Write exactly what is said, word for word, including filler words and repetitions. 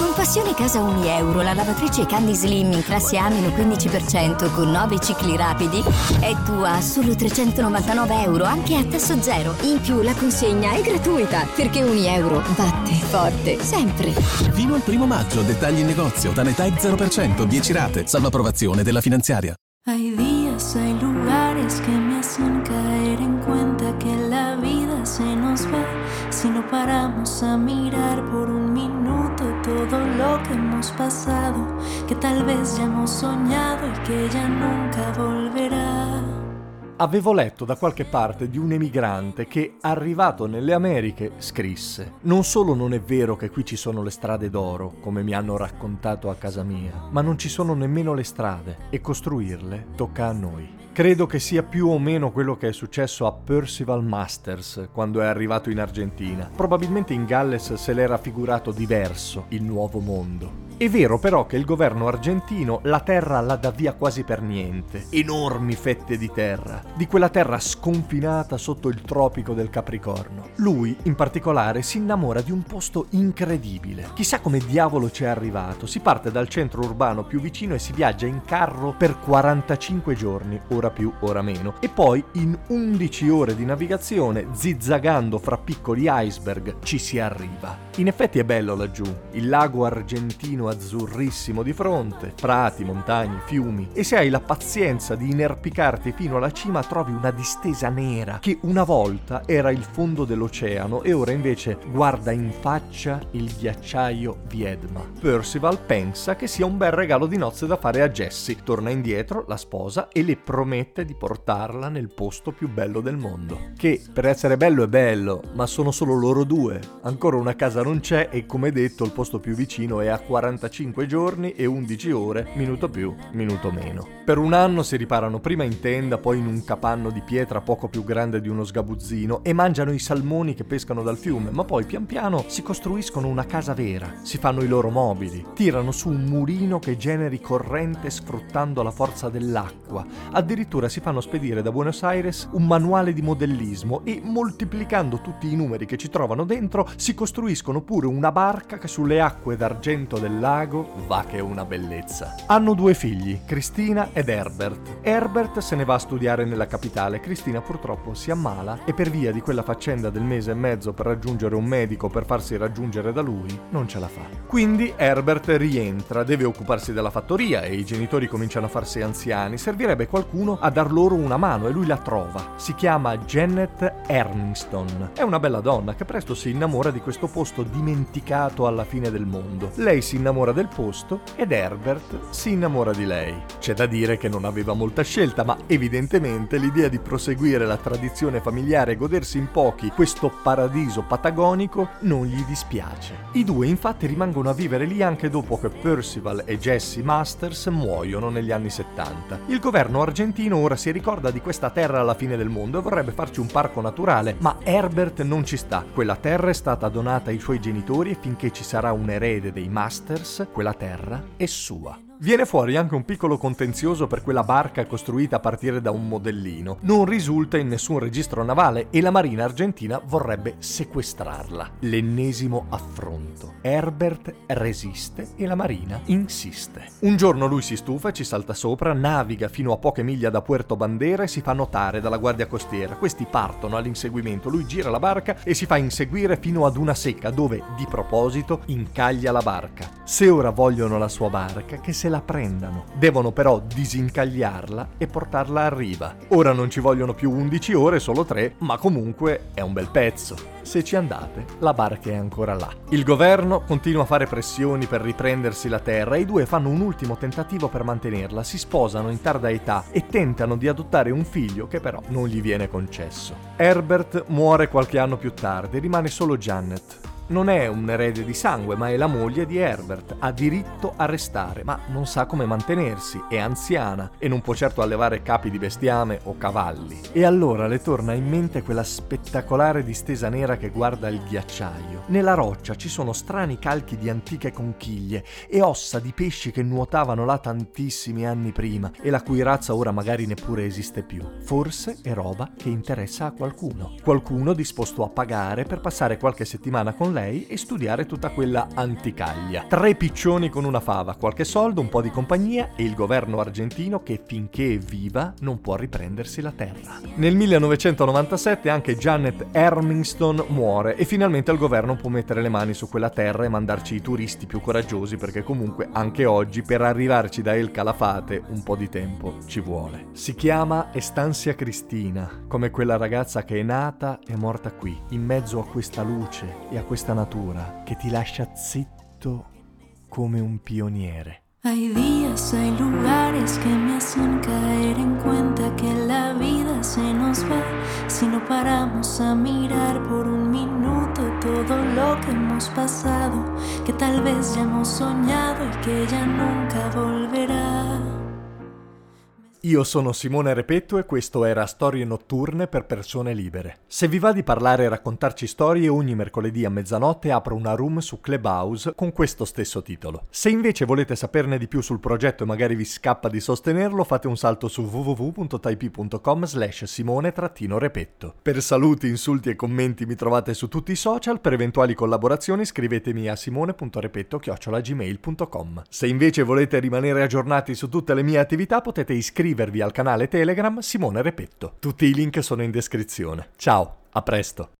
Con Passione Casa Uni Euro, la lavatrice Candy Slim in classe A meno quindici per cento con nove cicli rapidi è tua a solo trecentonovantanove euro, anche a tasso zero. In più la consegna è gratuita, perché Uni Euro batte forte sempre. Fino al primo maggio, dettagli in negozio, Tanetec zero per cento, dieci rate, salvo approvazione della finanziaria. Hay días, hay lugares que me hacen caer en cuenta que la vida se nos va si no paramos a mirar por un minuto todo lo que hemos pasado, que tal vez ya hemos soñado y que ya nunca volverá. Avevo letto da qualche parte di un emigrante che, arrivato nelle Americhe, scrisse: non solo non è vero che qui ci sono le strade d'oro, come mi hanno raccontato a casa mia, ma non ci sono nemmeno le strade e costruirle tocca a noi. Credo che sia più o meno quello che è successo a Percival Masters quando è arrivato in Argentina. Probabilmente in Galles se l'era figurato diverso il nuovo mondo. È vero però che il governo argentino la terra la dà via quasi per niente. Enormi fette di terra, di quella terra sconfinata sotto il tropico del Capricorno. Lui, in particolare, si innamora di un posto incredibile. Chissà come diavolo c'è arrivato. Si parte dal centro urbano più vicino e si viaggia in carro per quarantacinque giorni, ora più, ora meno, e poi in undici ore di navigazione, zizzagando fra piccoli iceberg, ci si arriva. In effetti è bello laggiù, il lago argentino azzurrissimo di fronte, prati, montagne, fiumi, e se hai la pazienza di inerpicarti fino alla cima trovi una distesa nera che una volta era il fondo dell'oceano e ora invece guarda in faccia il ghiacciaio Viedma. Percival pensa che sia un bel regalo di nozze da fare a Jessie, torna indietro, la sposa e le promette di portarla nel posto più bello del mondo, che per essere bello è bello, ma sono solo loro due, ancora una casa non c'è e come detto il posto più vicino è a quarantacinque giorni e undici ore, minuto più, minuto meno. Per un anno si riparano prima in tenda, poi in un capanno di pietra poco più grande di uno sgabuzzino e mangiano i salmoni che pescano dal fiume, ma poi pian piano si costruiscono una casa vera, si fanno i loro mobili, tirano su un mulino che generi corrente sfruttando la forza dell'acqua, addirittura si fanno spedire da Buenos Aires un manuale di modellismo e moltiplicando tutti i numeri che ci trovano dentro si costruiscono pure una barca che sulle acque d'argento del lago va che è una bellezza. Hanno due figli, Cristina ed Herbert. Herbert se ne va a studiare nella capitale, Cristina purtroppo si ammala e per via di quella faccenda del mese e mezzo per raggiungere un medico per farsi raggiungere da lui non ce la fa. Quindi Herbert rientra, deve occuparsi della fattoria e i genitori cominciano a farsi anziani, servirebbe qualcuno a dar loro una mano e lui la trova. Si chiama Janet Erningston. È una bella donna che presto si innamora di questo posto dimenticato alla fine del mondo. Lei si innamora del posto ed Herbert si innamora di lei. C'è da dire che non aveva molta scelta, ma evidentemente l'idea di proseguire la tradizione familiare e godersi in pochi questo paradiso patagonico non gli dispiace. I due infatti rimangono a vivere lì anche dopo che Percival e Jessie Masters muoiono negli anni settanta. Il governo argentino ora si ricorda di questa terra alla fine del mondo e vorrebbe farci un parco naturale, ma Herbert non ci sta. Quella terra è stata donata ai suoi genitori e finché ci sarà un erede dei Masters, quella terra è sua. Viene fuori anche un piccolo contenzioso per quella barca costruita a partire da un modellino. Non risulta in nessun registro navale e la Marina argentina vorrebbe sequestrarla. L'ennesimo affronto. Herbert resiste e la Marina insiste. Un giorno lui si stufa, ci salta sopra, naviga fino a poche miglia da Puerto Bandera e si fa notare dalla guardia costiera. Questi partono all'inseguimento, lui gira la barca e si fa inseguire fino ad una secca dove, di proposito, incaglia la barca. Se ora vogliono la sua barca, che se la prendano. Devono però disincagliarla e portarla a riva. Ora non ci vogliono più undici ore, solo tre, ma comunque è un bel pezzo. Se ci andate, la barca è ancora là. Il governo continua a fare pressioni per riprendersi la terra e i due fanno un ultimo tentativo per mantenerla, si sposano in tarda età e tentano di adottare un figlio che però non gli viene concesso. Herbert muore qualche anno più tardi, rimane solo Janet. Non è un erede di sangue, ma è la moglie di Herbert. Ha diritto a restare, ma non sa come mantenersi, è anziana e non può certo allevare capi di bestiame o cavalli. E allora le torna in mente quella spettacolare distesa nera che guarda il ghiacciaio. Nella roccia ci sono strani calchi di antiche conchiglie e ossa di pesci che nuotavano là tantissimi anni prima e la cui razza ora magari neppure esiste più. Forse è roba che interessa a qualcuno. Qualcuno disposto a pagare per passare qualche settimana con con lei e studiare tutta quella anticaglia. Tre piccioni con una fava, qualche soldo, un po' di compagnia e il governo argentino che finché è viva non può riprendersi la terra. Nel millenovecentonovantasette anche Janet Armstrong muore e finalmente il governo può mettere le mani su quella terra e mandarci i turisti più coraggiosi, perché comunque anche oggi per arrivarci da El Calafate un po' di tempo ci vuole. Si chiama Estancia Cristina, come quella ragazza che è nata e morta qui, in mezzo a questa luce e a questa natura che ti lascia zitto come un pioniere. Hay días, hay lugares que me hacen caer en cuenta que la vida se nos va si no paramos a mirar por un minuto todo lo que hemos pasado, que tal vez ya hemos soñado y que ya nunca volverá. Io sono Simone Repetto e questo era Storie notturne per persone libere. Se vi va di parlare e raccontarci storie, ogni mercoledì a mezzanotte apro una room su Clubhouse con questo stesso titolo. Se invece volete saperne di più sul progetto e magari vi scappa di sostenerlo, fate un salto su w w w punto type punto com slash simone repetto. Per saluti, insulti e commenti mi trovate su tutti i social, per eventuali collaborazioni scrivetemi a simone punto repetto chiocciola gmail punto com. Se invece volete rimanere aggiornati su tutte le mie attività potete iscrivervi al canale Telegram Simone Repetto. Tutti i link sono in descrizione. Ciao, a presto!